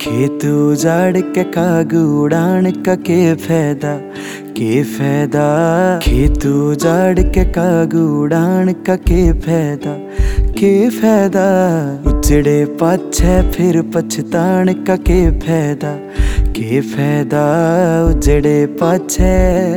खेत उजाड़ के काग उड़ान का के फायदा, के फायदा। खेत उजाड़ के काग उड़ान का के फायदा, के फायदा। उजड़े पाछे फिर पछतान का के फायदा, के फायदा। उजड़े पाछे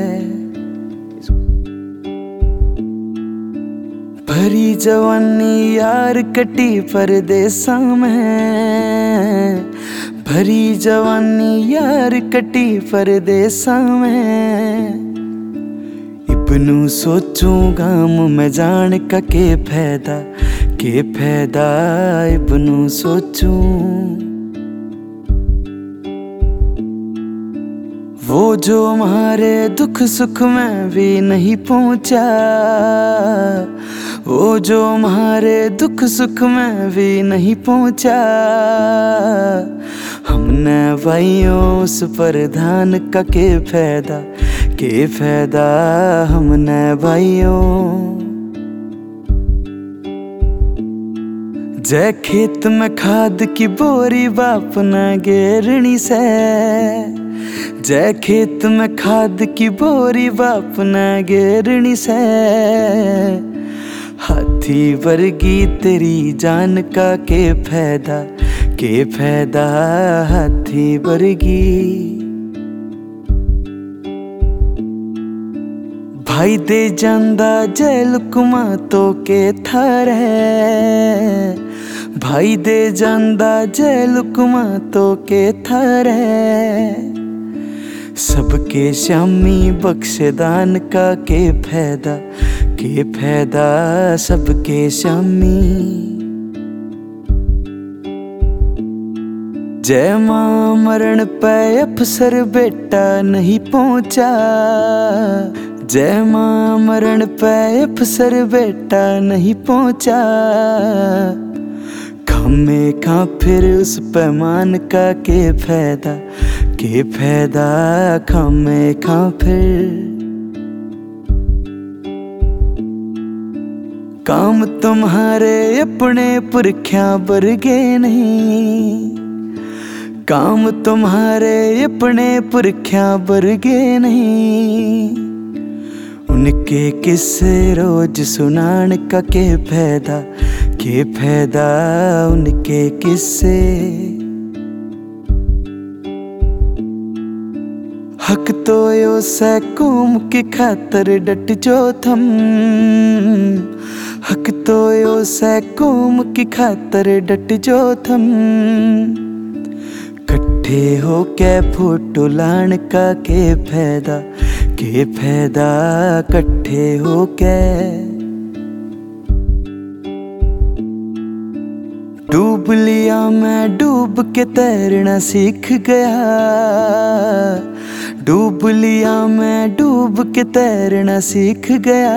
भरी जवानी यार कटी परदेसा में, भरी जवानी यार कटी परदेसा में। इब्नू सोचूं गाम में जान का के फायदा, के फायदा। इब्नू सोचूं वो जो हमारे दुख सुख में भी नहीं पहुंचा, वो जो हमारे दुख सुख में भी नहीं पहुंचा। हमने भाइयों उस पर ध्यान का के फायदा, के फायदा। हमने भाइयों जय खेत में खाद की बोरी बाप ना गेरनी से, जय खेत में खाद की बोरी बाप ना गेरनी से। हाथी वर्गी तेरी जान का के फायदा, के फायदा। हाथी वर्गी भाई दे जांदा जेल कुमा तो के थारे, भाई दे जांदा जेल कुमा तो के थारे। सबके श्यामी बख्शदान का के फायदा, के फायदा। सबके श्यामी जय मां मरण पे अफसर बेटा नहीं पहुंचा, जय मां मरण पे अफसर बेटा नहीं पहुंचा। खामे खा फिर उस पैमान का के फायदा, के फायदा। खामे खा फिर काम तुम्हारे अपने पुरखिया बरगे नहीं, काम तुम्हारे अपने पुरखिया बरगे नहीं। उनके किस्से रोज सुनान का के फायदा, के फायदा। उनके किस्से हक तो यो से कौम की खातर डट जो थम, हक तो यो से कौम की खातर डट जो थम। कट्ठे हो के फोटो लान का के फायदा, के फायदा। कट्ठे हो के डूब लिया मैं डूब के तैरना सीख गया, डूब लिया मैं डूब के तैरना सीख गया।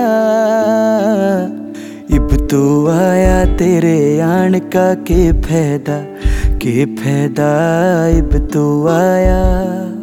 इब तो आया तेरे आन का के फायदा, के फायदा। इब तो आया